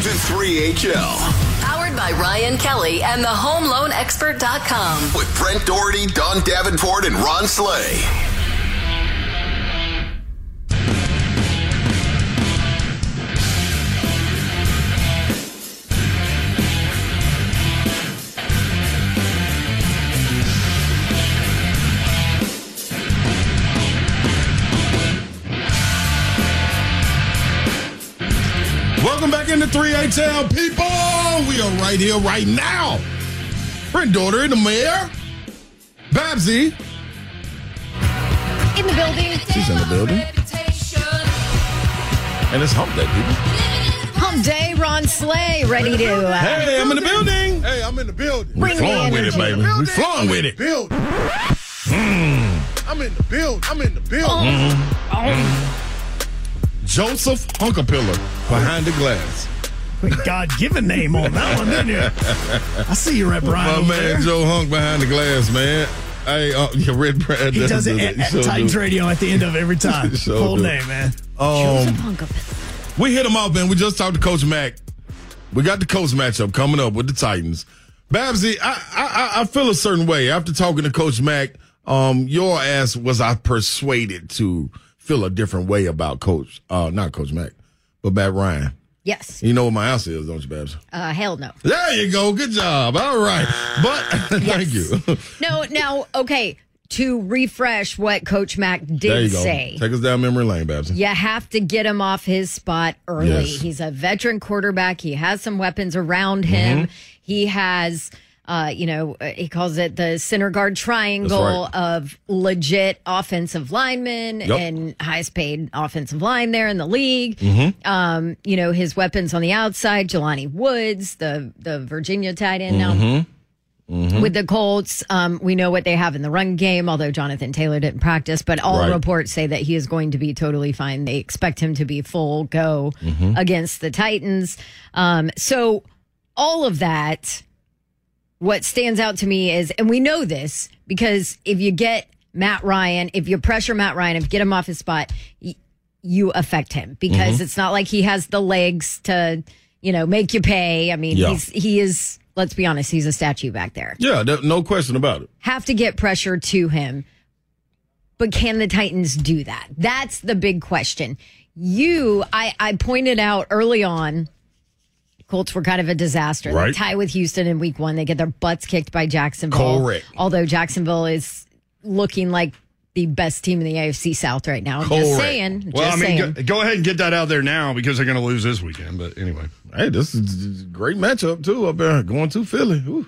The 3HL. Powered by Ryan Kelly and the HomeLoanExpert.com. With Brent Doherty, Don Davenport, and Ron Slay. Welcome back into 3HL, people. We are right here, right now. Brent Doherty, the mayor. Babsy. In the building. She's in the building. And it's hump day, people. Hump day, Ron Slay, ready to... Hey, I'm in the building. Hey, I'm in the building. We're flowing with it, baby. We're flowing with it. Building. I'm in the building. I'm in the building. Joseph Hunkapiller behind the glass. God-given name on that one, didn't you? I see you, Red Brian. My man, there. Joe Hunk behind the glass, man. Hey, Red Brad. He does it at Titans Radio at the end of every time. Full name, man. Joseph Hunkapiller. We hit him off, man. We just talked to Coach Mack. We got the coach matchup coming up with the Titans. Babsy, I feel a certain way after talking to Coach Mack. Your ass was I persuaded to feel a different way about not Coach Mack, but Matt Ryan. Yes. You know what my answer is, don't you, Babs? Hell no. There you go. Good job. All right. But thank you. Now, okay, to refresh what Coach Mack There you did go. say. Take us down memory lane, Babs. You have to get him off his spot early. Yes. He's a veteran quarterback. He has some weapons around him. He has... he calls it the center guard triangle right. of legit offensive linemen and highest paid offensive line there in the league. His weapons on the outside, Jelani Woods, the Virginia tight end now. With the Colts, we know what they have in the run game, although Jonathan Taylor didn't practice, but all reports say that he is going to be totally fine. They expect him to be full go against the Titans. So all of that... What stands out to me is, and we know this, because if you get Matt Ryan, if you pressure Matt Ryan, if you get him off his spot, you affect him because it's not like he has the legs to, make you pay. I mean, he is, let's be honest, he's a statue back there. Yeah, no question about it. Have to get pressure to him. But can the Titans do that? That's the big question. I pointed out early on, Colts were kind of a disaster. Right. They tie with Houston in week 1. They get their butts kicked by Jacksonville. Correct. Although Jacksonville is looking like the best team in the AFC South right now. Correct. Just saying. Well, saying. Go ahead and get that out there now because they're going to lose this weekend. But anyway. Hey, this is a great matchup, too, up there going to Philly. Ooh.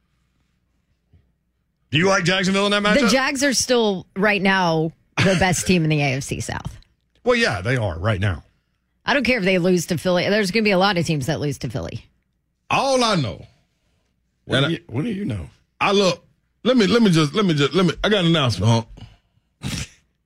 Do you like Jacksonville in that matchup? The Jags are still, right now, the best team in the AFC South. Well, yeah, they are right now. I don't care if they lose to Philly. There's going to be a lot of teams that lose to Philly. All I know. What do you know? I look. Let me. I got an announcement, huh?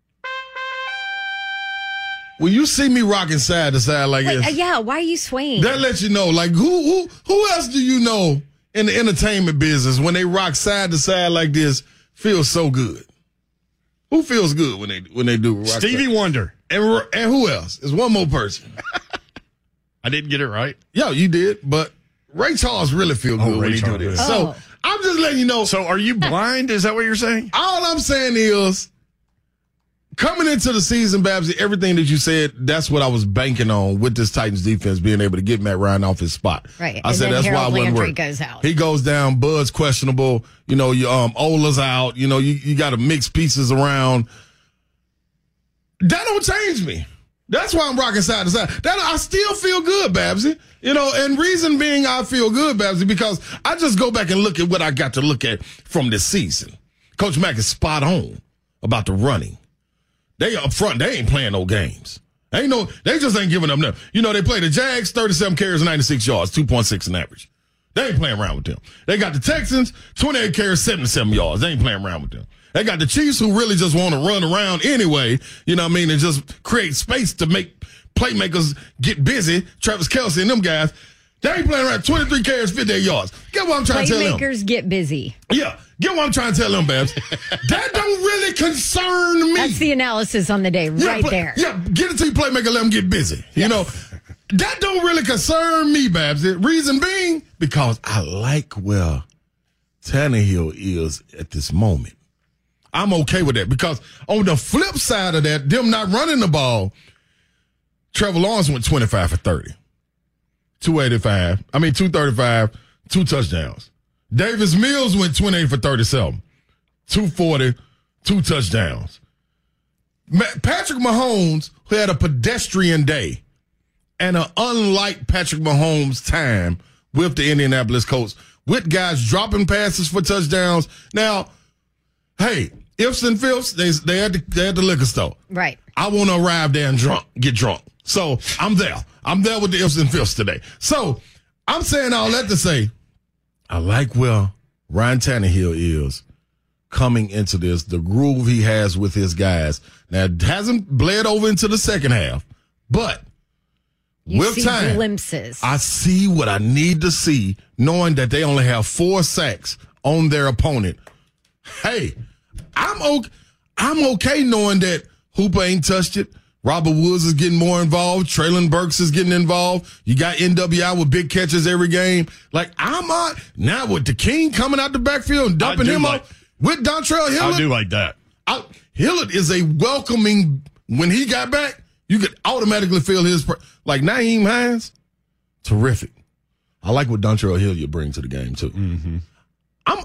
When you see me rocking side to side like this, Yeah, why are you swaying? that lets you know, like who else do you know in the entertainment business when they rock side to side like this feels so good? Who feels good when they do rock Stevie side? Wonder. And who else? There's one more person. I didn't get it right. Yeah, you did, but Ray Charles really feel good when he do this. does. So I'm just letting you know. So are you blind? Is that what you're saying? All I'm saying is, coming into the season, Babsy, everything that you said, that's what I was banking on with this Titans defense being able to get Matt Ryan off his spot. Right. I And said then that's why I Harold wasn't Landry worried. goes out. He goes down. Bud's questionable. Ola's out. You got to mix pieces around. That don't change me. That's why I'm rocking side to side. That I still feel good, Babsy. And reason being I feel good, Babsy, because I just go back and look at what I got to look at from this season. Coach Mack is spot on about the running. They up front, they ain't playing no games. They just ain't giving up nothing. They play the Jags, 37 carries, 96 yards, 2.6 in average. They ain't playing around with them. They got the Texans, 28 carries, 77 yards. They ain't playing around with them. They got the Chiefs who really just want to run around anyway, and just create space to make playmakers get busy. Travis Kelce and them guys, they ain't playing around. 23 carries, 58 yards. Get what I'm trying to tell them? Playmakers get busy. Yeah, get what I'm trying to tell them, Babs. That don't really concern me. That's the analysis on the day right there. Yeah, get it to your playmaker, let them get busy. Yes. That don't really concern me, Babs. The reason being, because I like where Tannehill is at this moment. I'm okay with that because on the flip side of that, them not running the ball, Trevor Lawrence went 25 for 30. 235, 2 touchdowns. Davis Mills went 28 for 37. 240, 2 touchdowns. Patrick Mahomes, who had a pedestrian day and an unlike Patrick Mahomes time with the Indianapolis Colts, with guys dropping passes for touchdowns. Now, hey, ifs and fifths, they at the liquor store. Right. I want to arrive there and get drunk. So I'm there. I'm there with the ifs and fifths today. So I'm saying all that to say, I like where Ryan Tannehill is coming into this, the groove he has with his guys. Now, it hasn't bled over into the second half, but with time, glimpses. I see what I need to see, knowing that they only have 4 sacks on their opponent. Hey, I'm okay knowing that Hooper ain't touched it. Robert Woods is getting more involved. Traylon Burks is getting involved. You got NWI with big catches every game. Like, I'm on now with the King coming out the backfield and dumping him up with Dontrell Hillard. I do like that. Hillard is a welcoming. When he got back, you could automatically feel his like Nyheim Hines. Terrific. I like what Dontrell Hilliard brings to the game too. Mm-hmm. I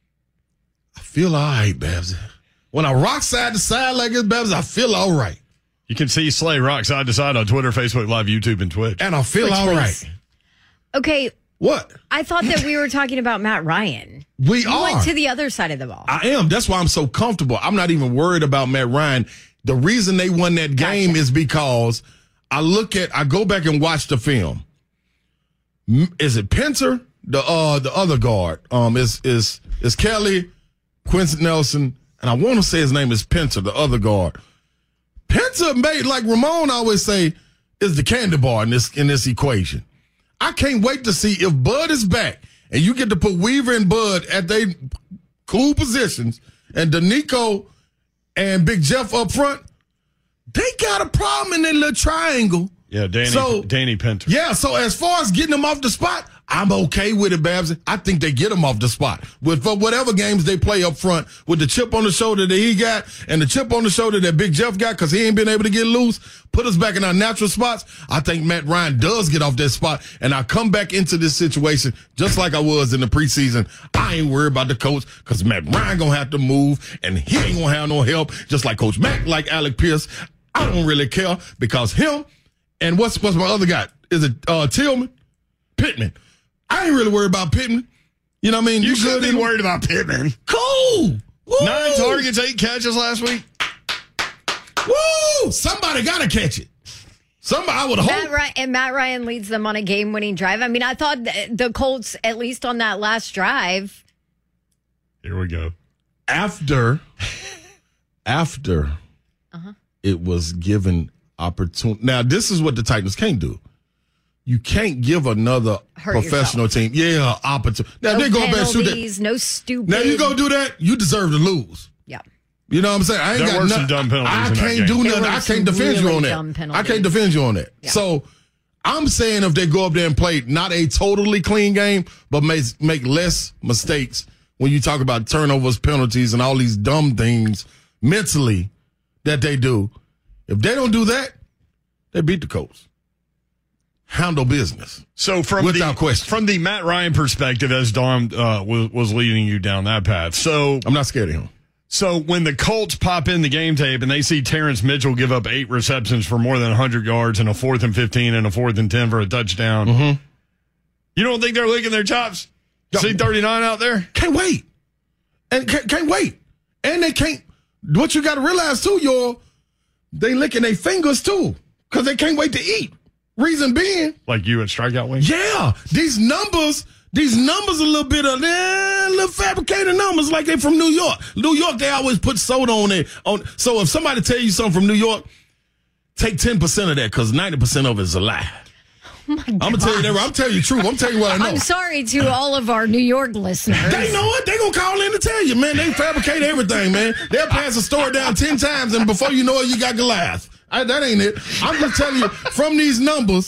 feel all right, Babs. When I rock side to side like this, Babs, I feel all right. You can see Slay rock side to side on Twitter, Facebook Live, YouTube, and Twitch. And I feel all right. Okay. What? I thought that we were talking about Matt Ryan. We You went to the other side of the ball. I am. That's why I'm so comfortable. I'm not even worried about Matt Ryan. The reason they won that game is because I go back and watch the film. Is it Pinter? The other guard. Is Kelly, Quincy Nelson, and I want to say his name is Pinter, the other guard. Pinter made, like Ramon always say, is the candy bar in this equation. I can't wait to see if Bud is back and you get to put Weaver and Bud at their cool positions and Danico and Big Jeff up front. They got a problem in their little triangle. Yeah, Danny Pinter. Yeah, so as far as getting them off the spot, I'm okay with it, Babs. I think they get them off the spot. For whatever games they play up front, with the chip on the shoulder that he got and the chip on the shoulder that Big Jeff got because he ain't been able to get loose, put us back in our natural spots. I think Matt Ryan does get off that spot, and I come back into this situation just like I was in the preseason. I ain't worried about the coach because Matt Ryan going to have to move, and he ain't going to have no help, just like Coach Mack, like Alec Pierce. I don't really care because him and what's my other guy? Is it Tillman? Pittman. I ain't really worried about Pittman. You know what I mean? You should be worried about Pittman. Cool. Woo. 9 targets, 8 catches last week. Woo! Somebody got to catch it. Somebody, I would hope. Matt Ryan leads them on a game-winning drive. I mean, I thought the Colts, at least on that last drive. Here we go. After it was given opportunity. Now, this is what the Titans can't do. You can't give another professional team, opportunity. Now, no they go back and shoot that. No stupid. Now, you go do that, you deserve to lose. Yeah. You know what I'm saying? There were some dumb penalties. I can't do nothing. I can't defend you on that. I can't defend you on that. Yeah. So, I'm saying if they go up there and play not a totally clean game, but make less mistakes when you talk about turnovers, penalties, and all these dumb things mentally that they do. If they don't do that, they beat the Colts. Handle business. So without question. From the Matt Ryan perspective, as Dom was leading you down that path. So I'm not scared of him. So when the Colts pop in the game tape and they see Terrence Mitchell give up 8 receptions for more than 100 yards and a 4th and 15 and a 4th and 10 for a touchdown, you don't think they're licking their chops? See 39 out there? Can't wait. And can't wait. And they can't. What you got to realize too, they licking their fingers too because they can't wait to eat. Reason being, like you at Strikeout Wings? Yeah, these numbers a little bit of little fabricated numbers like they from New York. New York, they always put soda on it. So if somebody tell you something from New York, take 10% of that because 90% of it is a lie. Oh my God. I'm gonna tell you that. I'm telling you the truth. I'm telling you what I know. I'm sorry to all of our New York listeners. They know it. They gonna call in to tell you, man. They fabricate everything, man. They'll pass a story down 10 times, and before you know it, you got Goliath. That ain't it. I'm just telling you, from these numbers,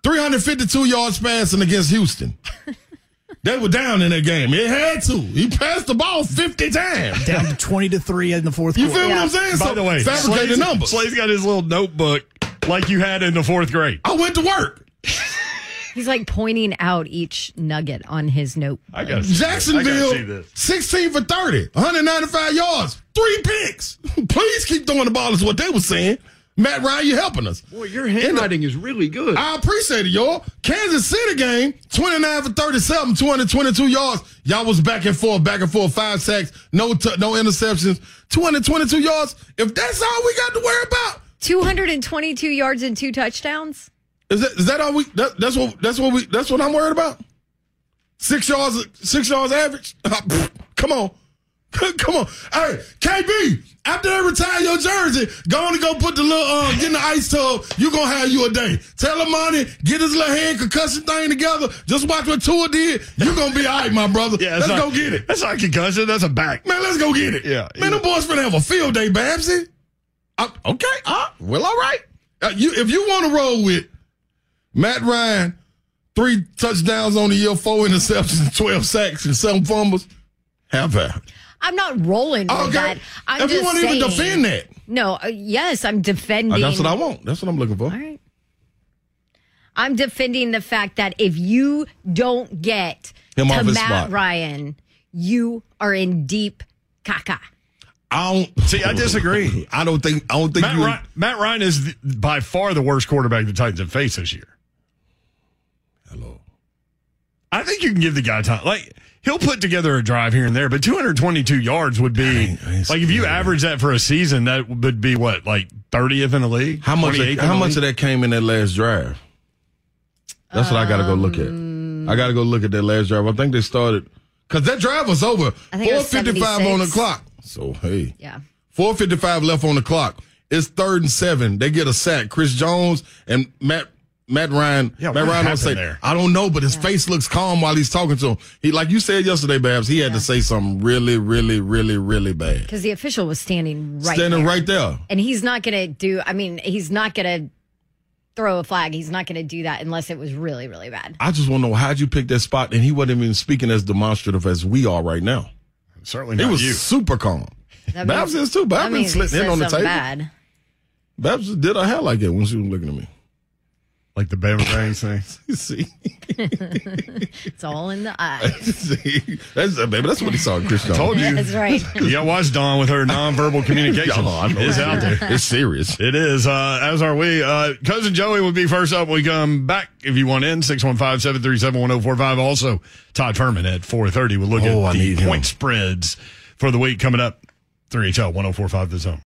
352 yards passing against Houston. They were down in that game. It had to. He passed the ball 50 times. Down to 20-3 in the fourth You quarter. feel what I'm saying? By the way, fabricated numbers. Slay's got his little notebook like you had in the fourth grade. I went to work. He's like pointing out each nugget on his notebook. I gotta see this. I gotta see Jacksonville, this. 16 for 30, 195 yards, 3 picks. Please keep throwing the ball is what they were saying. Matt Ryan, you're helping us. Boy, your handwriting is really good. I appreciate it, y'all. Kansas City game, 29 for 37, 222 yards. Y'all was back and forth, 5 sacks, no interceptions, 222 yards. If that's all we got to worry about, 222 yards and 2 touchdowns. is that all we? That's what I'm worried about. 6 yards average. Come on. Come on. Hey, KB, after they retire your jersey, go on and go put the little, get in the ice tub. You going to have you a day. Tell him money, get his little hand concussion thing together. Just watch what Tua did. You going to be all right, my brother. Yeah, let's go get it. That's not concussion. That's a back. Man, let's go get it. Yeah. Man, the boys finna have a field day, Babsy. Okay. Well, all right. If you want to roll with Matt Ryan, 3 touchdowns on the year, 4 interceptions, 12 sacks, and 7 fumbles, have that. I'm not rolling with that. I'm if just you want to saying, even defend that. No, yes, I'm defending. That's what I want. That's what I'm looking for. All right. I'm defending the fact that if you don't get Him off to his Matt spot. Ryan, you are in deep caca. I disagree. I don't think Matt Ryan is by far the worst quarterback the Titans have faced this year. Hello. I think you can give the guy time. Like, he'll put together a drive here and there, but 222 yards would be like if you average that for a season, that would be what, like 30th in the league? How much of that came in that last drive? That's what I got to go look at. I got to go look at that last drive. I think they started because that drive was over. I think it was 4:55 on the 76. clock. So hey, Yeah. 4:55 left on the clock. It's 3rd and 7. They get a sack. Chris Jones and Matt Ryan. Yeah, Matt what Ryan don't happened say. there? I don't know, but his face looks calm while he's talking to him. He, like you said yesterday, Babs. He had to say something really, really, really, really bad. Because the official was standing right there. And he's not going to he's not going to throw a flag. He's not going to do that unless it was really, really bad. I just want to know, how'd you pick that spot? And he wasn't even speaking as demonstrative as we are right now. Certainly He not was you. super calm. Babs is too. Babs been slitting in on the table. Bad. Babs did her hair like that when she was looking at me. Like the Bama Bangs thing. See? It's all in the eyes. See? That's what he saw in Chris Jones. Told you. That's right. You got to watch Dawn with her nonverbal communication. It's out there. It's serious. It is, as are we. Cousin Joey will be first up when we come back. If you want in, 615-737-1045. Also, Todd Furman at 4:30. We'll look at the point spreads for the week coming up. 3HL 1045 The Zone.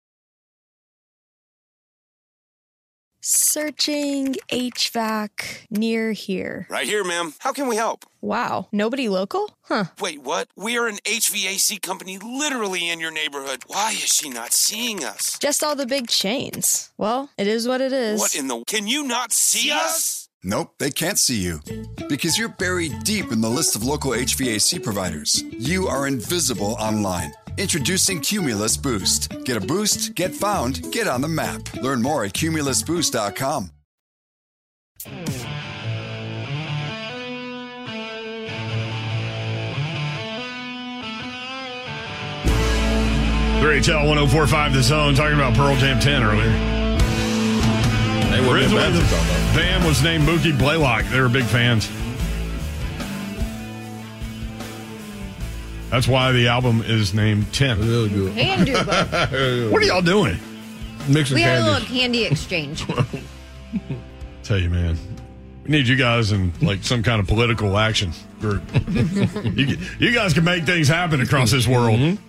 Searching HVAC near here. Right here, ma'am. How can we help? Wow, nobody local? Huh. Wait, what? We are an HVAC company literally in your neighborhood. Why is she not seeing us? Just all the big chains. Well, it is what it is. What in the... Can you not see us? Nope, they can't see you. Because you're buried deep in the list of local HVAC providers. You are invisible online. Introducing Cumulus Boost. Get a boost, get found, get on the map. Learn more at cumulusboost.com. HL 1045 The Zone, talking about Pearl Jam 10 earlier. Originally, the band was named Mookie Blaylock. They were big fans. That's why the album is named 10. Really good. Can do both. What are y'all doing? Mixing We had a candies. little candy exchange. Tell you, man. We need you guys in like some kind of political action group. you guys can make things happen across this world.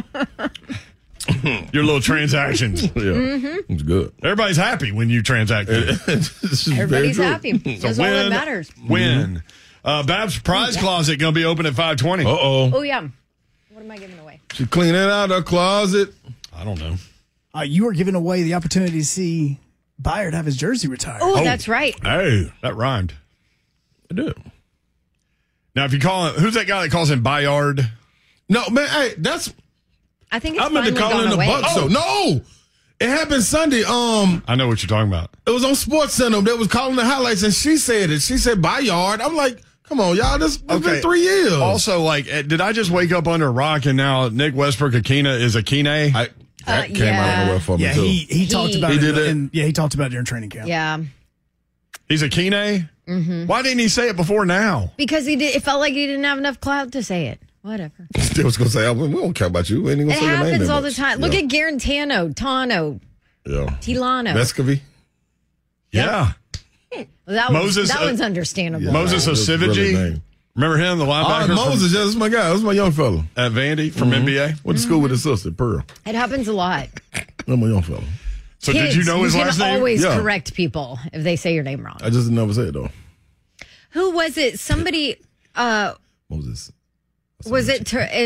Your little transactions. Yeah, it's good. Everybody's happy when you transact. Everybody's happy. That's all that matters. Win. Bab's prize closet going to be open at 5:20. Oh, yeah. What am I giving away? She cleaning out her closet. I don't know. You are giving away the opportunity to see Byard have his jersey retired. Oh, that's right. Hey, that rhymed. I did. Now, if you call him, who's that guy that calls him Bayard? No, man, hey, that's... I think it's I meant to finally call gone in the away. Bucks, though. No! It happened Sunday. I know what you're talking about. It was on Sports Center. They was calling the highlights, and she said it. She said, "By yard." I'm like, "Come on, y'all. This has been 3 years." Also, like, did I just wake up under a rock and now Nick Westbrook Akina is Akine? That came out of nowhere for me too. He talked about it. He talked about it during training camp. Yeah. He's Akine? Mm-hmm. Why didn't he say it before now? Because it felt like he didn't have enough clout to say it. Whatever. They was going to say, we don't care about you. We ain't gonna It say your name happens that all much. the time. Look at Garantano, Tano, Tilano. Vescovy. Yeah. That one's understandable. Yeah, Moses Osiviji. Remember him, the linebacker? Moses, that's my guy. That's my young fella. At Vandy from NBA. Went to school with his sister, Pearl. It happens a lot. That's my young fella. So Kids, did you know his last name? You can always correct people if they say your name wrong. I just never say it, though. Who was it? Somebody... Moses. Was it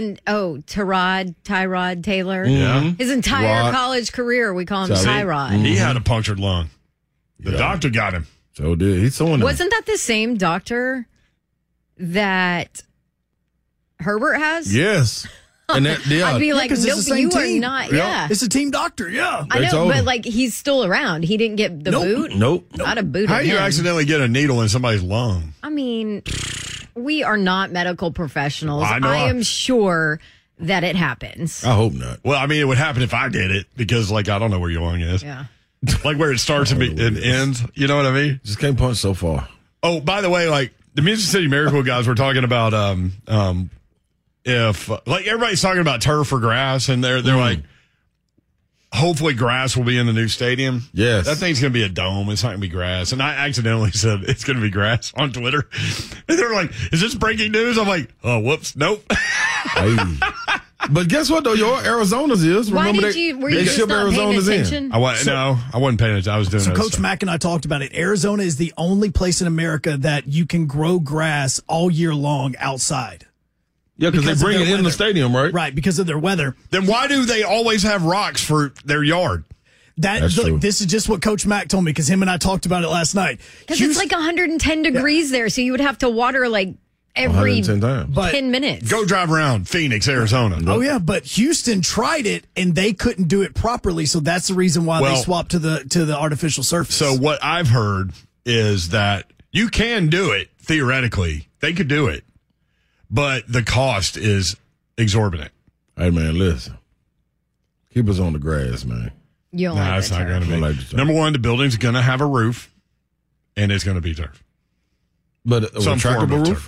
Tyrod Taylor? Yeah. His entire college career, we call him Tyrod. He had a punctured lung. The doctor got him. So did. He's someone. Wasn't that the same doctor that Herbert has? Yes. And that, I'd be like, nope, you team. are not. Yeah. It's a team doctor. Yeah. I know, but like he's still around. He didn't get the boot. Nope. Not a boot. How do you accidentally get a needle in somebody's lung? I mean, we are not medical professionals. I know. I am sure that it happens. I hope not. Well, I mean, it would happen if I did it because, like, I don't know where your lung is. Yeah. Like where it starts and ends. You know what I mean? Just can't punch so far. Oh, by the way, like the Music City Miracle guys were talking about if like everybody's talking about turf or grass, and they're like, hopefully grass will be in the new stadium. Yes. That thing's gonna be a dome. It's not gonna be grass. And I accidentally said it's gonna be grass on Twitter. And they're like, is this breaking news? I'm like, oh whoops, nope. But guess what though? Your Arizona's is. Why Remember did you? Were they you just ship not Arizona's paying in. attention? I wasn't paying attention. I was doing So other Coach stuff. Mack and I talked about it. Arizona is the only place in America that you can grow grass all year long outside. Yeah, because they bring it in the stadium, right? Right, because of their weather. Then why do they always have rocks for their yard? That's true. This is just what Coach Mack told me because him and I talked about it last night. Because it's like 110 degrees there, so you would have to water like every 110 times. 10 minutes. Go drive around Phoenix, Arizona. Oh yeah, but Houston tried it and they couldn't do it properly, so that's the reason why they swapped to the artificial surface. So what I've heard is that you can do it theoretically. They could do it, but the cost is exorbitant. Hey man, listen, keep us on the grass, man. You don't like it's that not going to be. Like Number one, the building's going to have a roof, and it's going to be turf. But a Some form retractable of roof? turf.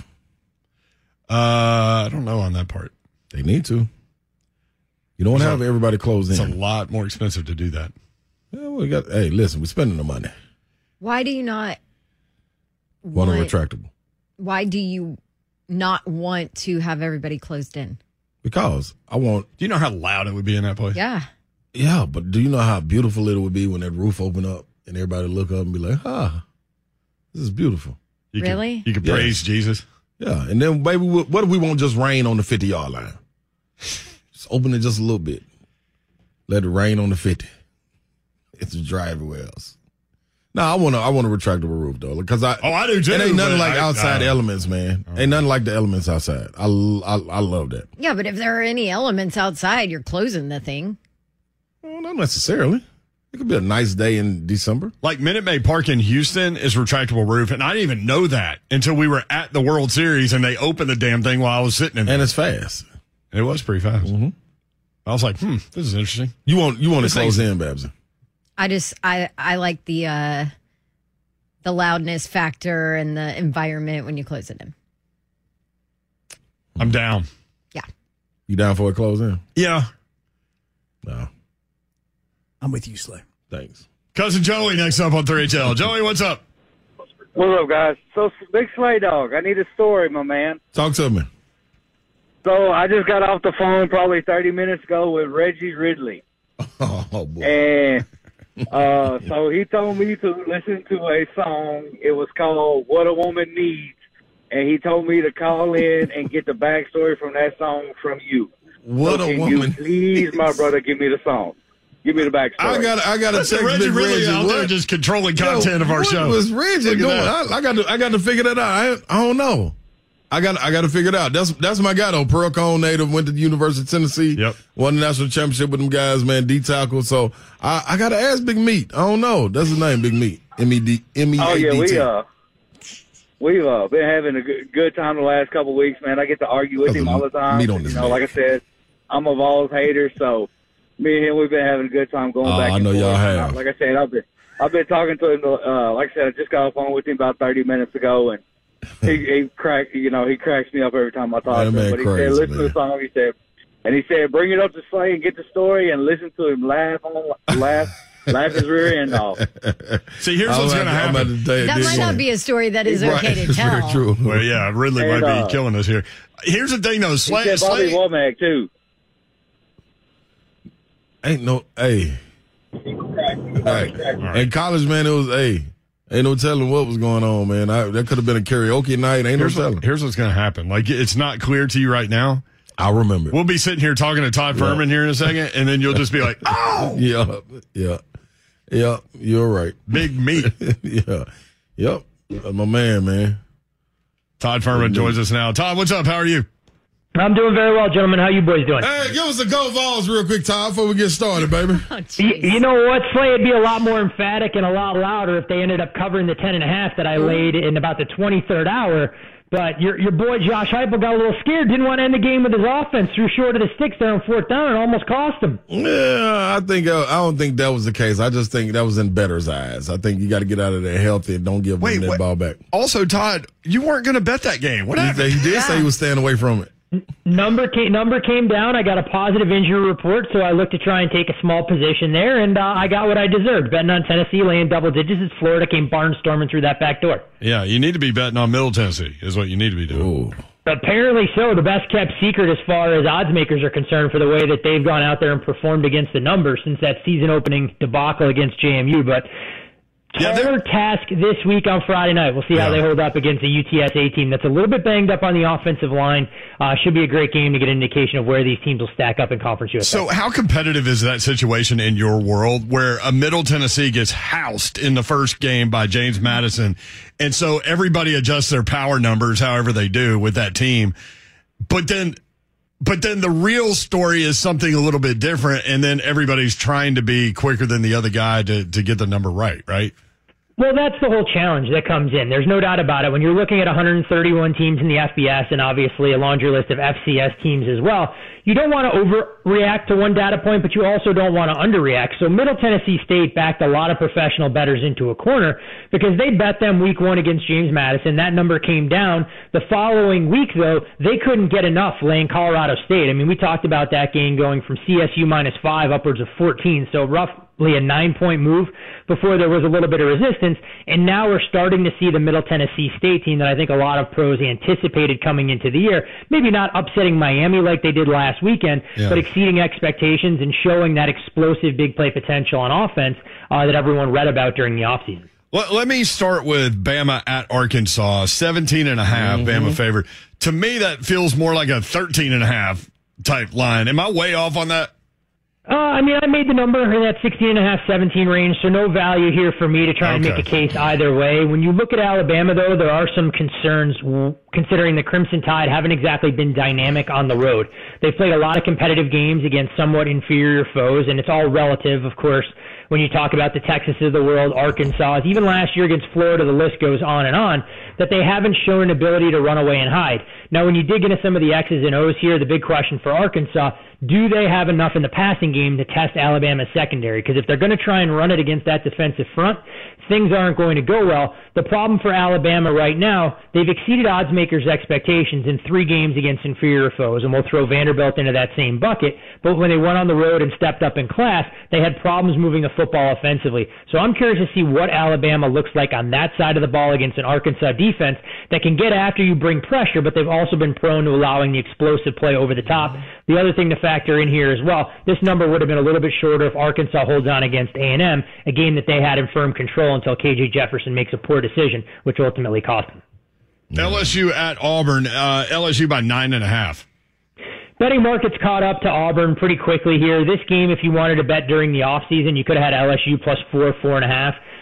I don't know on that part. They need to. You don't have everybody closed It's in. a lot more expensive to do that. Yeah, hey, listen, we're spending the money. Why do you not Want a retractable? Why do you not want to have everybody closed in? Because I want. Do you know how loud it would be in that place? Yeah. Yeah, but do you know how beautiful it would be when that roof opened up and everybody look up and be like, this is beautiful. You really? You could praise Jesus. Yeah, and then baby, what if we won't just rain on the 50-yard line? Just open it just a little bit. Let it rain on the 50. It's dry everywhere else. No, I want a retractable roof though, because I do too. It ain't nothing like outside elements, man. Ain't nothing like the elements outside. I love that. Yeah, but if there are any elements outside, you're closing the thing. Well, not necessarily. It could be a nice day in December. Like Minute Maid Park in Houston is retractable roof, and I didn't even know that until we were at the World Series and they opened the damn thing while I was sitting in there. And it's fast. It was pretty fast. Mm-hmm. I was like, this is interesting. You want to close in, Babson? I like the loudness factor and the environment when you close it in. I'm down. Yeah. You down for a close in? Yeah. No. I'm with you, Slay. Thanks. Cousin Joey next up on 3HL. Joey, what's up? What's up, guys? So, Big Slay Dog, I need a story, my man. Talk to me. So, I just got off the phone probably 30 minutes ago with Reggie Ridley. Oh, boy. And so he told me to listen to a song. It was called What a Woman Needs. And he told me to call in and get the backstory from that song from you. What a woman you please, my brother, give me the song. Give me the backstory. I got to text Reggie Big really Reggie. out there just controlling content of our show. What was Reggie doing? I got to figure that out. I don't know. I got to figure it out. That's my guy though. Pearl Cone native, went to the University of Tennessee. Yep. Won the national championship with them guys, man. D tackle. So I got to ask Big Meat. I don't know. That's his name, Big Meat. MEAT. Oh yeah, we've been having a good time the last couple of weeks, man. I get to argue with him all the time. Like I said, I'm a Vols hater, so me and him, we've been having a good time going back. I know y'all have. Like I said, I've been talking to him. Like I said, I just got off the phone with him about 30 minutes ago, and he cracks me up every time I talk to him. But he said, listen to the song. He said, bring it up to Slay and get the story and listen to him laugh his rear end off. See, here's what's going to happen. That might not be a story that is okay to tell. Very true. Well, yeah, Ridley might be killing us here. Here's the thing, though. Slay, he said Bobby Womack, too. Ain't no, hey. Right. In college, man, it was, ain't no telling what was going on, man. That could have been a karaoke night. Ain't no telling. Here's what's going to happen. Like, it's not clear to you right now. I'll remember. We'll be sitting here talking to Todd Furman here in a second, and then you'll just be like, oh! Yeah, you're right. Big Meat. Yep. That's my man. Todd Furman joins us now. Todd, what's up? How are you? I'm doing very well, gentlemen. How you boys doing? Hey, give us a go Vols real quick, Todd, before we get started, baby. You know what, Slay? It'd be a lot more emphatic and a lot louder if they ended up covering the 10.5 that I laid in about the 23rd hour. But your boy Josh Heupel got a little scared, didn't want to end the game with his offense, threw short of the sticks there on 4th down, and almost cost him. Yeah, I don't think that was the case. I just think that was in bettor's eyes. I think you got to get out of there healthy and don't give them that ball back. Also, Todd, you weren't going to bet that game. What happened? He did say he was staying away from it. Number came down. I got a positive injury report, so I looked to try and take a small position there, and I got what I deserved. Betting on Tennessee, laying double digits as Florida came barnstorming through that back door. Yeah, you need to be betting on Middle Tennessee is what you need to be doing. Ooh. Apparently so. The best-kept secret as far as odds makers are concerned for the way that they've gone out there and performed against the numbers since that season-opening debacle against JMU, but harder task this week on Friday night. We'll see how they hold up against a UTSA team that's a little bit banged up on the offensive line. Should be a great game to get an indication of where these teams will stack up in Conference USA. So how competitive is that situation in your world where a Middle Tennessee gets housed in the first game by James Madison, and so everybody adjusts their power numbers however they do with that team, but then the real story is something a little bit different, and then everybody's trying to be quicker than the other guy to get the number right? Well, that's the whole challenge that comes in. There's no doubt about it. When you're looking at 131 teams in the FBS and obviously a laundry list of FCS teams as well, you don't want to overreact to one data point, but you also don't want to underreact. So Middle Tennessee State backed a lot of professional bettors into a corner because they bet them week 1 against James Madison. That number came down. The following week, though, they couldn't get enough laying Colorado State. I mean, we talked about that game going from CSU -5 upwards of 14, so roughly a 9-point move before there was a little bit of resistance. And now we're starting to see the Middle Tennessee State team that I think a lot of pros anticipated coming into the year, maybe not upsetting Miami like they did last weekend, but exceeding expectations and showing that explosive big play potential on offense that everyone read about during the offseason. Well, let me start with Bama at Arkansas, 17.5, Bama favorite. To me, that feels more like a 13.5 type line. Am I way off on that? I mean, I made the number in that 16.5, 17 range, so no value here for me to try and make a case either way. When you look at Alabama, though, there are some concerns considering the Crimson Tide haven't exactly been dynamic on the road. They've played a lot of competitive games against somewhat inferior foes, and it's all relative, of course, when you talk about the Texas of the world, Arkansas, even last year against Florida, the list goes on, that they haven't shown an ability to run away and hide. Now, when you dig into some of the X's and O's here, the big question for Arkansas, do they have enough in the passing game to test Alabama's secondary? Because if they're going to try and run it against that defensive front, things aren't going to go well. The problem for Alabama right now, they've exceeded odds makers' expectations in 3 games against inferior foes, and we'll throw Vanderbilt into that same bucket. But when they went on the road and stepped up in class, they had problems moving the football offensively. So I'm curious to see what Alabama looks like on that side of the ball against an Arkansas defense that can get after you, bring pressure, but they've also been prone to allowing the explosive play over the top. The other thing to factor in here as well, this number would have been a little bit shorter if Arkansas holds on against A&M, a game that they had in firm control until KJ Jefferson makes a poor decision, which ultimately cost them. LSU at Auburn, LSU by 9.5. Betting markets caught up to Auburn pretty quickly here. This game, if you wanted to bet during the offseason, you could have had LSU +4, 4.5.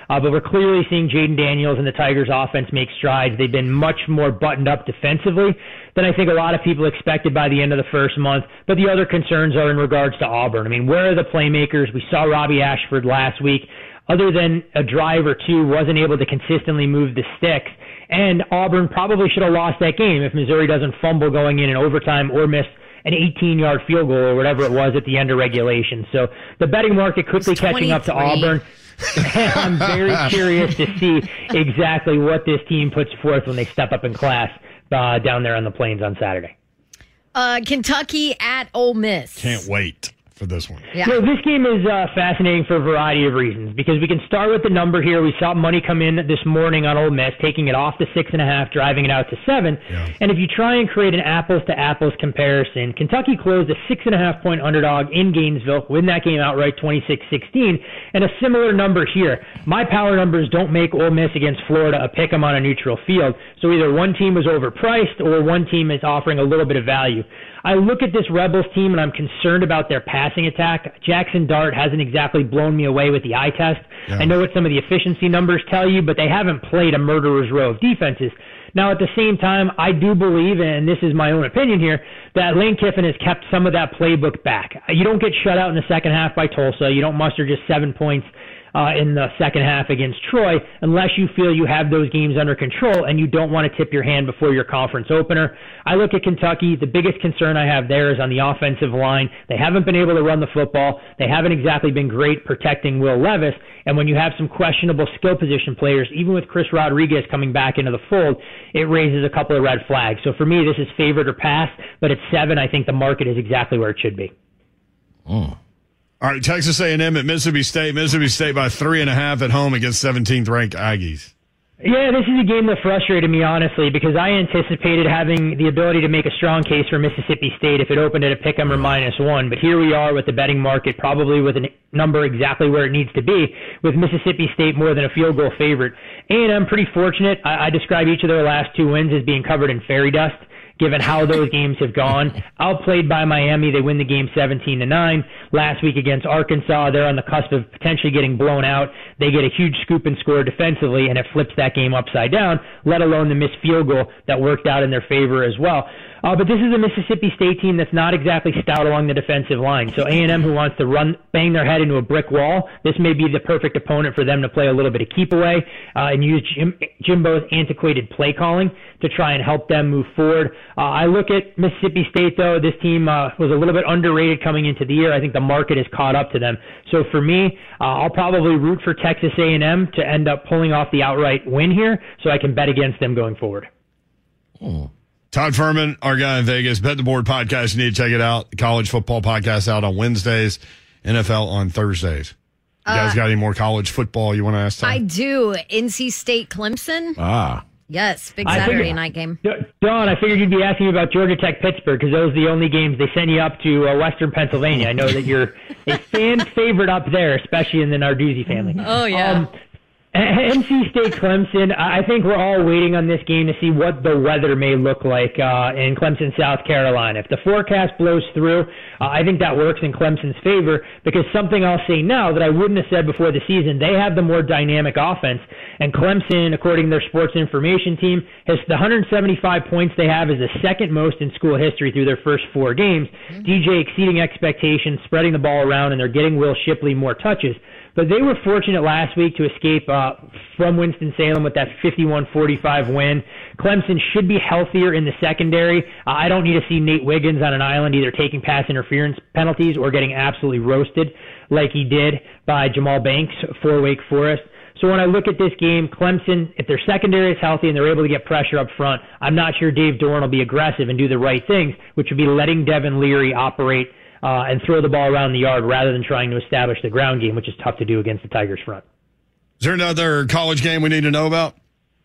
but we're clearly seeing Jaden Daniels and the Tigers offense make strides. They've been much more buttoned up defensively than I think a lot of people expected by the end of the first month. But the other concerns are in regards to Auburn. I mean, where are the playmakers? We saw Robbie Ashford last week. Other than a drive or two, wasn't able to consistently move the sticks. And Auburn probably should have lost that game if Missouri doesn't fumble going in overtime or miss an 18-yard field goal or whatever it was at the end of regulation. So the betting market quickly catching up to Auburn. I'm very curious to see exactly what this team puts forth when they step up in class down there on the Plains on Saturday. Kentucky at Ole Miss. Can't wait for this one. Yeah. So this game is fascinating for a variety of reasons, because we can start with the number here. We saw money come in this morning on Ole Miss, taking it off to 6.5, driving it out to 7. Yeah. And if you try and create an apples-to-apples comparison, Kentucky closed a 6.5-point underdog in Gainesville, win that game outright 26-16, and a similar number here. My power numbers don't make Ole Miss against Florida a pick 'em on a neutral field, so either one team was overpriced or one team is offering a little bit of value. I look at this Rebels team, and I'm concerned about their passing attack. Jackson Dart hasn't exactly blown me away with the eye test. Yeah. I know what some of the efficiency numbers tell you, but they haven't played a murderer's row of defenses. Now, at the same time, I do believe, and this is my own opinion here, that Lane Kiffin has kept some of that playbook back. You don't get shut out in the second half by Tulsa. You don't muster just 7 points in the second half against Troy unless you feel you have those games under control and you don't want to tip your hand before your conference opener. I look at Kentucky. The biggest concern I have there is on the offensive line. They haven't been able to run the football. They haven't exactly been great protecting Will Levis. And when you have some questionable skill position players, even with Chris Rodriguez coming back into the fold, it raises a couple of red flags. So for me, this is favored or pass, but at 7, I think the market is exactly where it should be. All right, Texas A&M at Mississippi State. Mississippi State by 3.5 at home against 17th-ranked Aggies. Yeah, this is a game that frustrated me, honestly, because I anticipated having the ability to make a strong case for Mississippi State if it opened at a pick 'em or -1. But here we are with the betting market, probably with a number exactly where it needs to be, with Mississippi State more than a field goal favorite. A&M pretty fortunate. I describe each of their last 2 wins as being covered in fairy dust, given how those games have gone. Outplayed by Miami, they win the game 17-9. Last week against Arkansas, they're on the cusp of potentially getting blown out. They get a huge scoop and score defensively, and it flips that game upside down, let alone the missed field goal that worked out in their favor as well. But this is a Mississippi State team that's not exactly stout along the defensive line. So A&M, who wants to bang their head into a brick wall, this may be the perfect opponent for them to play a little bit of keep away and use Jimbo's antiquated play calling to try and help them move forward. I look at Mississippi State, though. This team was a little bit underrated coming into the year. I think the market has caught up to them. So for me, I'll probably root for Texas A&M to end up pulling off the outright win here so I can bet against them going forward. Todd Furman, our guy in Vegas, Bet the Board podcast. You need to check it out. The college football podcast out on Wednesdays, NFL on Thursdays. You guys got any more college football you want to ask Todd? I do. NC State Clemson. Yes, big Saturday night game. Dawn, I figured you'd be asking me about Georgia Tech Pittsburgh because those are the only games they send you up to Western Pennsylvania. I know that you're a fan favorite up there, especially in the Narduzzi family. Oh, yeah. NC State Clemson, I think we're all waiting on this game to see what the weather may look like in Clemson, South Carolina. If the forecast blows through, I think that works in Clemson's favor because something I'll say now that I wouldn't have said before the season, they have the more dynamic offense. And Clemson, according to their sports information team, has the 175 points they have is the second most in school history through their first 4 games. DJ exceeding expectations, spreading the ball around, and they're getting Will Shipley more touches. But they were fortunate last week to escape from Winston-Salem with that 51-45 win. Clemson should be healthier in the secondary. I don't need to see Nate Wiggins on an island either taking pass interference penalties or getting absolutely roasted like he did by Jamal Banks for Wake Forest. So when I look at this game, Clemson, if their secondary is healthy and they're able to get pressure up front, I'm not sure Dave Doeren will be aggressive and do the right things, which would be letting Devin Leary operate and throw the ball around the yard rather than trying to establish the ground game, which is tough to do against the Tigers front. Is there another college game we need to know about?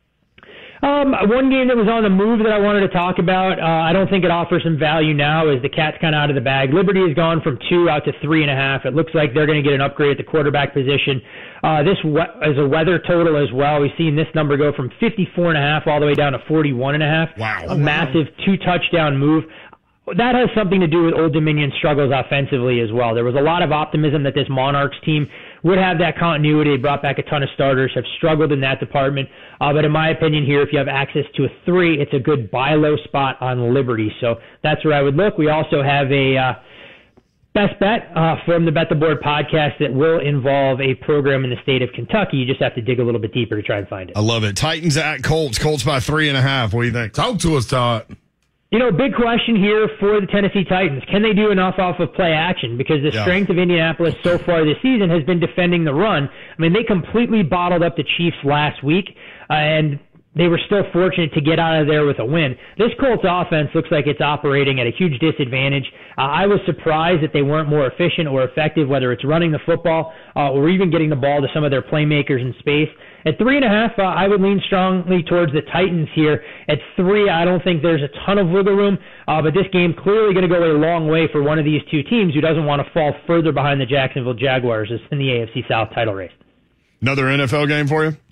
One game that was on the move that I wanted to talk about, I don't think it offers some value now as the cat's kind of out of the bag. Liberty has gone from 2 out to 3.5. It looks like they're going to get an upgrade at the quarterback position. This is a weather total as well. We've seen this number go from 54.5 all the way down to 41.5. Wow. A massive 2-touchdown move. That has something to do with Old Dominion's struggles offensively as well. There was a lot of optimism that this Monarchs team would have that continuity. They brought back a ton of starters, have struggled in that department. But in my opinion here, if you have access to a 3, it's a good buy low spot on Liberty. So that's where I would look. We also have a best bet from the Bet the Board podcast that will involve a program in the state of Kentucky. You just have to dig a little bit deeper to try and find it. I love it. Titans at Colts. Colts by 3.5. What do you think? Talk to us, Todd. Big question here for the Tennessee Titans. Can they do enough off of play action? Because the strength of Indianapolis so far this season has been defending the run. I mean, they completely bottled up the Chiefs last week, and they were still fortunate to get out of there with a win. This Colts offense looks like it's operating at a huge disadvantage. I was surprised that they weren't more efficient or effective, whether it's running the football or even getting the ball to some of their playmakers in space. At 3.5, I would lean strongly towards the Titans here. At 3, I don't think there's a ton of wiggle room, but this game clearly going to go a long way for one of these two teams who doesn't want to fall further behind the Jacksonville Jaguars in the AFC South title race. Another NFL game for you?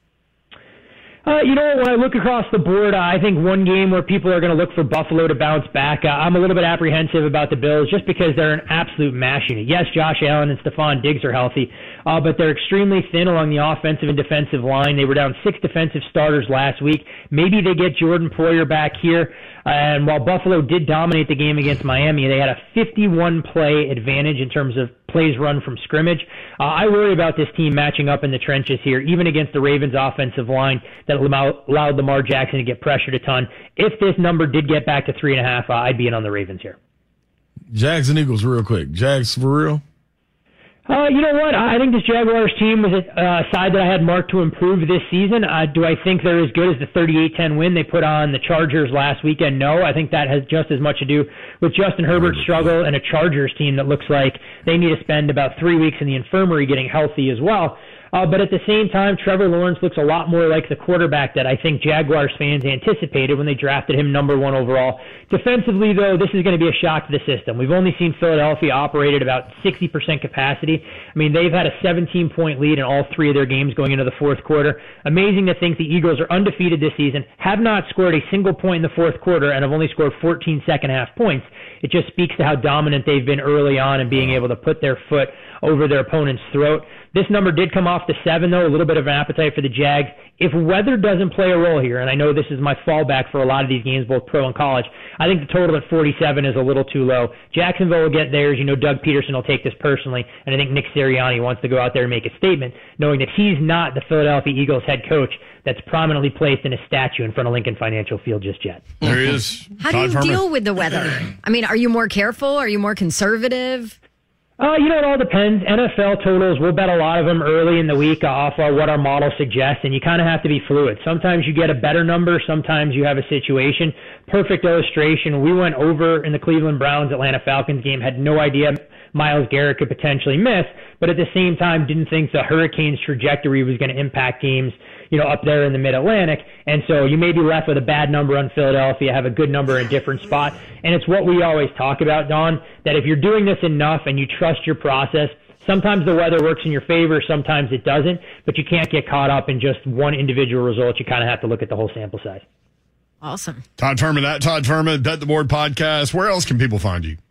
When I look across the board, I think one game where people are going to look for Buffalo to bounce back. I'm a little bit apprehensive about the Bills just because they're an absolute mash unit. Yes, Josh Allen and Stephon Diggs are healthy, but they're extremely thin along the offensive and defensive line. They were down 6 defensive starters last week. Maybe they get Jordan Poyer back here. And while Buffalo did dominate the game against Miami, they had a 51-play advantage in terms of plays run from scrimmage. I worry about this team matching up in the trenches here, even against the Ravens' offensive line that allowed Lamar Jackson to get pressured a ton. If this number did get back to 3.5, I'd be in on the Ravens here. Jags and Eagles real quick. Jags for real? You know what? I think this Jaguars team was a side that I had marked to improve this season. Do I think they're as good as the 38-10 win they put on the Chargers last weekend? No. I think that has just as much to do with Justin Herbert's struggle and a Chargers team that looks like they need to spend about 3 weeks in the infirmary getting healthy as well. But at the same time, Trevor Lawrence looks a lot more like the quarterback that I think Jaguars fans anticipated when they drafted him number 1 overall. Defensively, though, this is going to be a shock to the system. We've only seen Philadelphia operate at about 60% capacity. I mean, they've had a 17-point lead in all 3 of their games going into the fourth quarter. Amazing to think the Eagles are undefeated this season, have not scored a single point in the fourth quarter, and have only scored 14 second-half points. It just speaks to how dominant they've been early on and being able to put their foot over their opponent's throat. This number did come off the 7, though, a little bit of an appetite for the Jags. If weather doesn't play a role here, and I know this is my fallback for a lot of these games, both pro and college, I think the total at 47 is a little too low. Jacksonville will get theirs. Doug Peterson will take this personally, and I think Nick Sirianni wants to go out there and make a statement, knowing that he's not the Philadelphia Eagles head coach that's prominently placed in a statue in front of Lincoln Financial Field just yet. There he is. How do you deal with the weather? I mean, are you more careful? Are you more conservative? It all depends. NFL totals, we'll bet a lot of them early in the week off of what our model suggests, and you kind of have to be fluid. Sometimes you get a better number. Sometimes you have a situation. Perfect illustration. We went over in the Cleveland Browns-Atlanta Falcons game, had no idea Myles Garrett could potentially miss, but at the same time didn't think the Hurricanes' trajectory was going to impact games up there in the Mid-Atlantic. And so you may be left with a bad number on Philadelphia, have a good number in a different spot. And it's what we always talk about, Don, that if you're doing this enough and you trust your process, sometimes the weather works in your favor, sometimes it doesn't, but you can't get caught up in just one individual result. You kind of have to look at the whole sample size. Awesome. Todd Furman, Bet the Board podcast. Where else can people find you?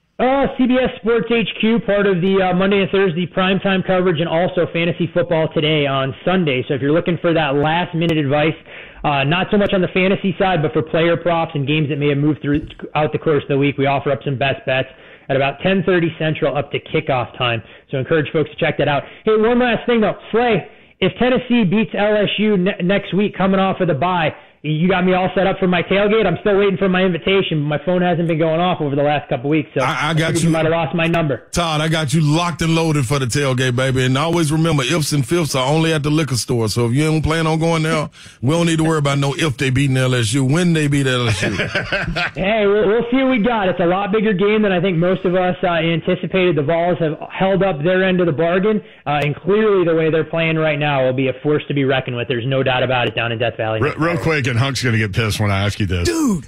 CBS Sports HQ, part of the Monday and Thursday primetime coverage, and also Fantasy Football Today on Sunday. So if you're looking for that last-minute advice, not so much on the fantasy side, but for player props and games that may have moved throughout the course of the week, we offer up some best bets at about 10:30 Central up to kickoff time. So encourage folks to check that out. Hey, one last thing, though. Slay, if Tennessee beats LSU next week coming off of the bye, you got me all set up for my tailgate. I'm still waiting for my invitation. My phone hasn't been going off over the last couple weeks, so I got you. You might have lost my number. Todd, I got you locked and loaded for the tailgate, baby. And always remember, ifs and fifths are only at the liquor store. So if you don't plan on going there, we don't need to worry about no if they beating LSU, when they beat LSU. Hey, we'll see what we got. It's a lot bigger game than I think most of us anticipated. The Vols have held up their end of the bargain, and clearly the way they're playing right now will be a force to be reckoned with. There's no doubt about it down in Death Valley. Real quick, and Hunk's going to get pissed when I ask you this. Dude!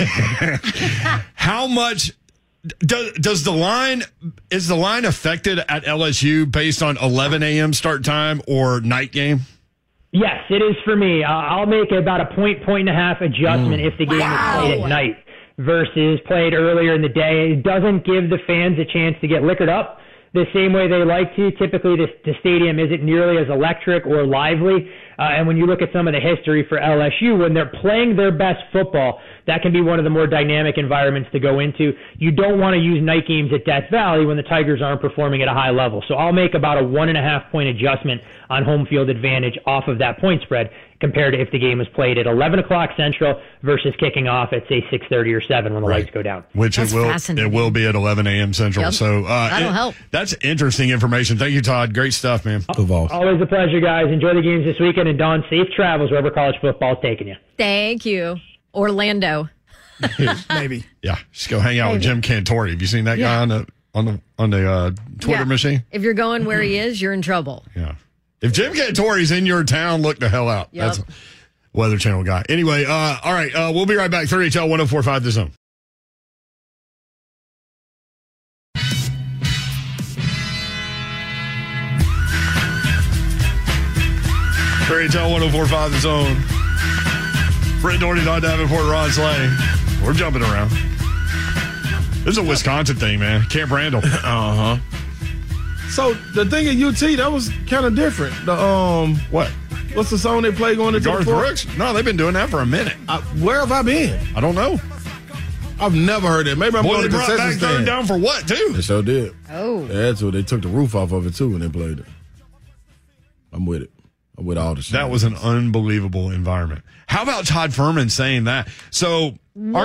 How much does the line, is the line affected at LSU based on 11 a.m. start time or night game? Yes, it is for me. I'll make about a point and a half adjustment if the game is played at night versus played earlier in the day. It doesn't give the fans a chance to get liquored up. the same way they like to. Typically, the stadium isn't nearly as electric or lively. And when you look at some of the history for LSU, when they're playing their best football, that can be one of the more dynamic environments to go into. You don't want to use night games at Death Valley when the Tigers aren't performing at a high level. So I'll make about a 1.5-point adjustment on home field advantage off of that point spread compared to if the game was played at 11 o'clock Central versus kicking off at, say, 6:30 or 7 when the lights go down. Which it will be at 11 a.m. Central. Yep. So that'll help. That's interesting information. Thank you, Todd. Great stuff, man. Always a pleasure, guys. Enjoy the games this weekend, and Don, safe travels wherever college football is taking you. Thank you. Orlando. Maybe. Yeah, just go hang out with Jim Cantori. Have you seen that guy on the Twitter machine? If you're going where he is, you're in trouble. Yeah. If Jim Cantori's in your town, look the hell out. Yep. That's a Weather Channel guy. Anyway, all right, we'll be right back. 3HL 104.5 The Zone. HL 104.5 The Zone. Brent Doherty, Don Davenport, Ron Slay. We're jumping around. This is a Wisconsin thing, man. Camp Randall. Uh-huh. So the thing at UT, that was kind of different. The what? What's the song they play going into Garth the Brooks? No, they've been doing that for a minute. Where have I been? I don't know. I've never heard it. Maybe I'm going to the concession stand. Third down for what, too? They sure did. Oh. That's what they took the roof off of it, too, when they played it. I'm with it. I'm with all the shit. That was an unbelievable environment. How about Todd Furman saying that? So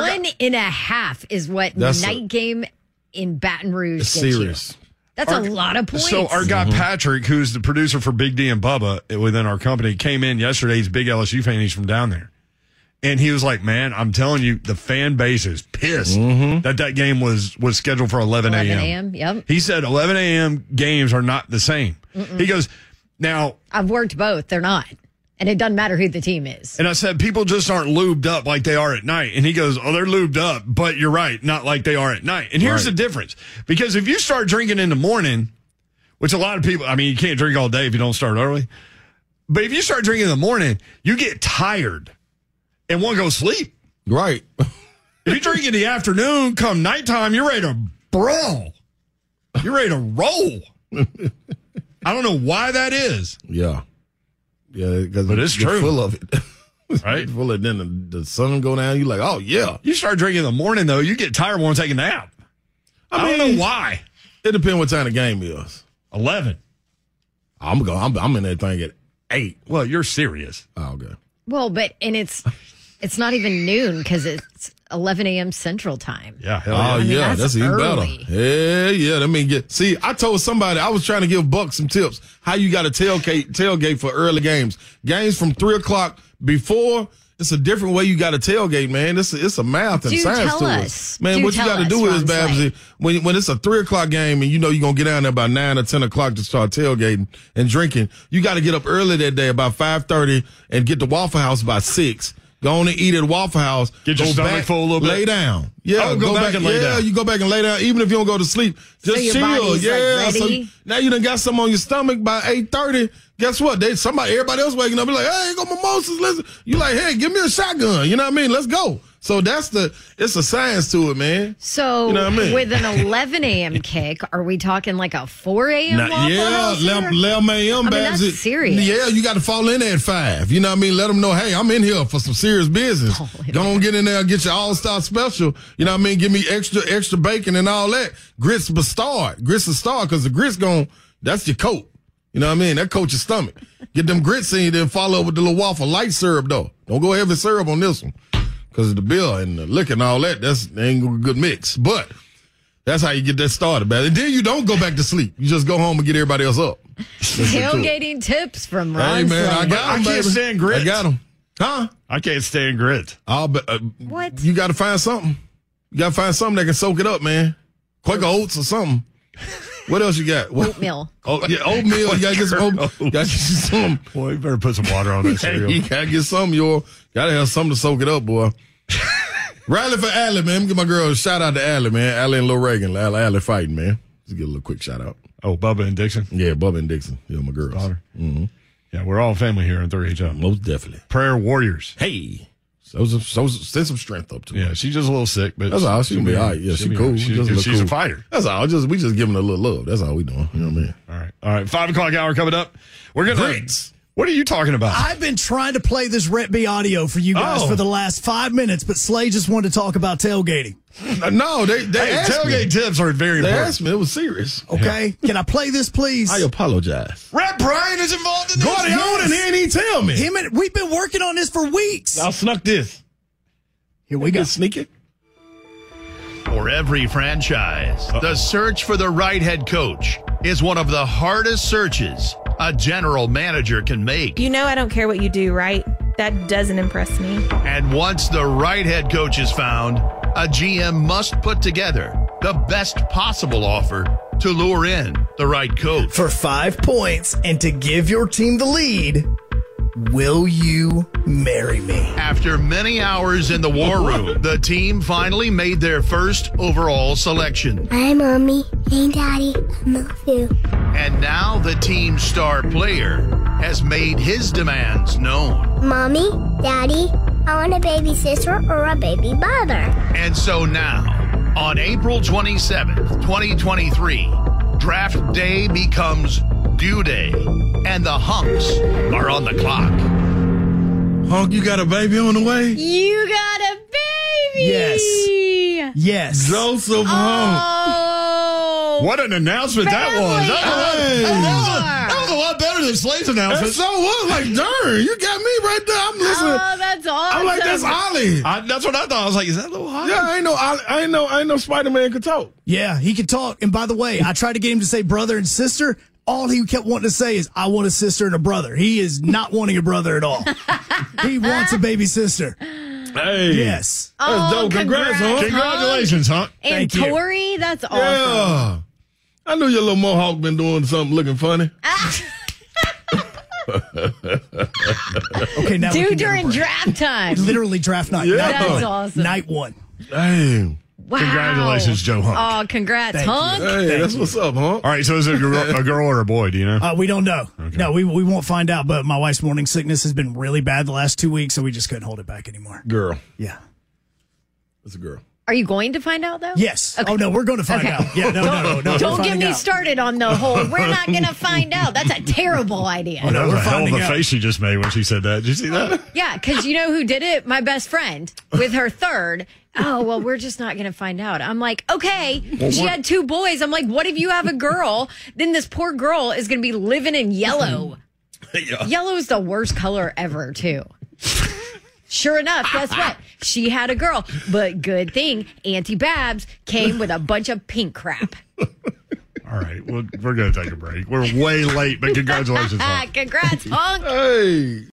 1.5 is what night game in Baton Rouge gets serious. You. That's a lot of points. So our guy Patrick, who's the producer for Big D and Bubba within our company, came in yesterday. He's a big LSU fan. He's from down there. And he was like, man, I'm telling you, the fan base is pissed that game was scheduled for 11 a.m. 11 a.m., yep. He said 11 a.m. games are not the same. He goes, now. I've worked both. They're not. And it doesn't matter who the team is. And I said, people just aren't lubed up like they are at night. And he goes, oh, they're lubed up, but you're right, not like they are at night. And here's the difference. Because if you start drinking in the morning, which a lot of people, I mean, you can't drink all day if you don't start early. But if you start drinking in the morning, you get tired and want to go sleep. Right. If you drink in the afternoon, come nighttime, you're ready to brawl. You're ready to roll. I don't know why that is. Yeah. Yeah, but it's true. Full of it. Right? Full of then the sun go down, you're like, oh, yeah. You start drinking in the morning, though, you get tired, want to take a nap. I don't know why. It depends what time the game is. 11. I'm in that thing at 8. Well, you're serious. Oh, okay. Well, it's not even noon because it's 11 a.m. Central Time. Yeah. Hell yeah. Oh, yeah. That's even early. better. Hell yeah. That mean see, I told somebody, I was trying to give Buck some tips how you got to tailgate for early games. Games from 3 o'clock before. It's a different way you got to tailgate, man. It's a math and science to it. Man, what you got to do is, Babsy, when it's a 3 o'clock game and you know you're going to get down there by 9 or 10 o'clock to start tailgating and drinking, you got to get up early that day about 5:30 and get to Waffle House by 6. Go on and eat at Waffle House. Get your stomach full a little bit. Lay down. Yeah, go back and lay down. Yeah, you go back and lay down. Even if you don't go to sleep, just your chill. body's, Yeah. like, ready. So now you done got something on your stomach by 8:30. Guess what? Everybody else waking up, be like, hey, go mimosas. Listen. You like, hey, give me a shotgun. You know what I mean? Let's go. So it's a science to it, man. So you know what I mean? With an 11 a.m. kick, are we talking like a 4 a.m. Yeah, 11 a.m. That's serious. Yeah, you got to fall in there at 5. You know what I mean? Let them know, hey, I'm in here for some serious business. Go on, get in there and get your all-star special. You know what I mean? Give me extra bacon and all that. Grits a star because the grits that's your coat. You know what I mean? That coats your stomach. Get them grits in you, then follow up with the little waffle. Light syrup, though. Don't go heavy syrup on this one. Because of the bill and the liquor and all that, ain't a good mix. But that's how you get that started, man. And then you don't go back to sleep. You just go home and get everybody else up. Tailgating tips from Ron. Hey, man, I got them, I can't stand grits. I got them. Huh? I can't stand grits. What? You got to find something. You got to find something that can soak it up, man. Quaker oats or something. What else you got? Oatmeal. Oh, yeah, oatmeal. You got to get some. Boy, you better put some water on that cereal. You got to get some, got to have something to soak it up, boy. Rally for Allie, man. Give my girl a shout out to Allie, man. Allie and Lil Reagan. Allie fighting, man. Just get a little quick shout out. Oh, Bubba and Dixon? Yeah, Bubba and Dixon. Yeah, my girls. Mm-hmm. Yeah, we're all family here in 3HL. Most definitely. Prayer warriors. Hey. So send some strength up to her. Yeah, she's just a little sick, but that's all. She'll be all right. Yeah, she's cool. She's a fighter. That's all. We just giving her a little love. That's all we doing. You know what I mean? All right. 5 o'clock hour coming up. We're gonna. Grits. What are you talking about? I've been trying to play this Rhett B audio for you guys for the last 5 minutes, but Slay just wanted to talk about tailgating. No, they tailgate tips are very important. They asked me. It was serious. Okay. Yeah. Can I play this, please? I apologize. Rhett Bryan is involved in this. Go on and he didn't tell me. We've been working on this for weeks. I'll snuck this. Here we go. Sneak it. For every franchise, the search for the right head coach is one of the hardest searches a general manager can make. You know I don't care what you do, right? That doesn't impress me. And once the right head coach is found, a GM must put together the best possible offer to lure in the right coach. For 5 points and to give your team the lead, will you marry me? After many hours in the war room, the team finally made their first overall selection. Hi, Mommy. Hey, Daddy. I love you. And now the team's star player has made his demands known. Mommy, Daddy, I want a baby sister or a baby brother. And so now, on April 27th, 2023, draft day becomes due day, and the Hunks are on the clock. Hunk, you got a baby on the way? You got a baby. Yes. Joseph Hunk. Oh. What an announcement that was. That was a lot better than Slay's announcement. So what? Like, darn, you got me right there. I'm listening. Oh, that's awesome. I'm like, that's Ollie. That's what I thought. I was like, is that little Ollie? Yeah, I ain't no Spider-Man could talk. Yeah, he could talk. And by the way, I tried to get him to say brother and sister. All he kept wanting to say is, I want a sister and a brother. He is not wanting a brother at all. He wants a baby sister. Hey. Yes. That's dope. Congrats, Hunk. Congratulations, Hunk. And Thank Tori, that's awesome. Yeah. I knew your little mohawk been doing something looking funny. Okay, now Due during draft time. Literally draft night. Yeah. That's awesome. Night one. Hey. Wow. Congratulations, Joe Hunk. Oh, congrats, Hunk. Hey, that's what's up, Hunk. All right, so is it a girl or a boy? Do you know? We don't know. Okay. No, we won't find out. But my wife's morning sickness has been really bad the last 2 weeks, so we just couldn't hold it back anymore. Girl. Yeah. It's a girl. Are you going to find out, though? Yes. Okay. Oh, no, we're going to find out. Yeah, no. Don't get me started on the whole, we're not going to find out. That's a terrible idea. Oh, that was a hell of a face she just made when she said that. Did you see that? Yeah, because you know who did it? My best friend with her third. Oh, well, we're just not going to find out. I'm like, okay. She had 2 boys. I'm like, what if you have a girl? Then this poor girl is going to be living in yellow. Yeah. Yellow is the worst color ever, too. Sure enough, guess what? She had a girl. But good thing, Auntie Babs came with a bunch of pink crap. All right, well, we're going to take a break. We're way late, but congratulations, Hunk. Congrats, Hunk. Hey.